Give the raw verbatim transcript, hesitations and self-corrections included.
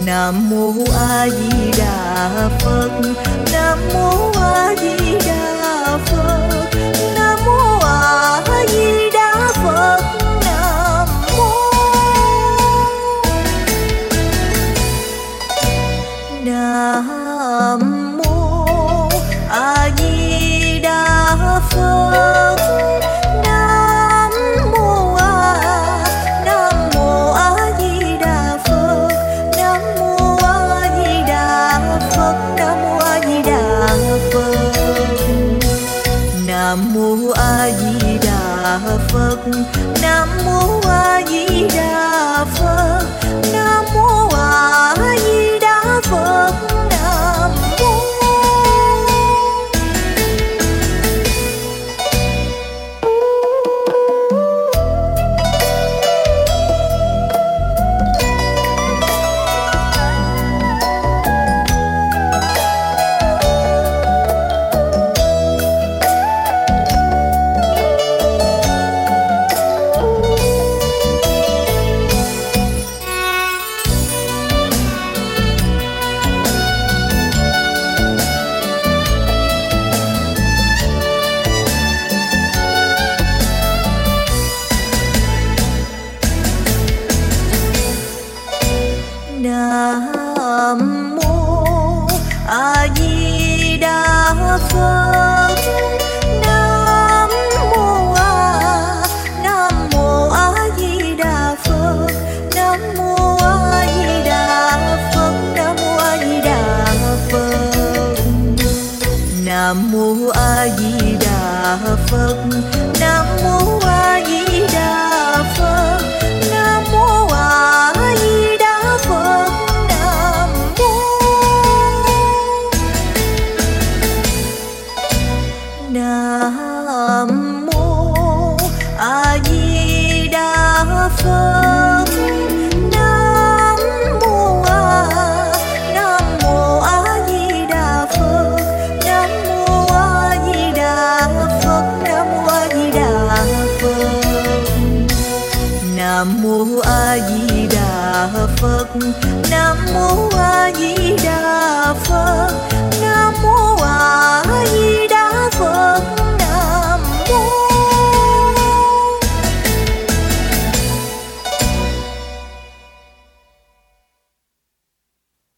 Nam mô A Di Đà Phật. Nam mô A Di Đà Phật. Nam mô A Di Đà Phật. Nam mô Nam mô A Di Đà Phật. Nam mô A Nam mô A Di Đà Phật. Nam mô A Di Đà Phật. Nam mô A Di Đà Phật. Nam mô A Di Đà Phật. Nam mô A Di Đà Phật. Nam mô A Di Đà Phật. Nam mô Nam mô A Di Đà Phật. Nam mô A Nam mô A Di Đà Phật. Nam mô A Di Đà Phật. Nam mô A Di Đà Phật. Nam mô A Di Đà Phật. Nam mô A Di Đà Phật. Nam mô A Di Đà Phật. Nam mô A Di Đà Phật. Nam mô A Nam mô A Di Đà Phật. Nam mô A Di Đà Phật. Nam mô A Di Đà Phật. Nam mô A Di Đà Phật.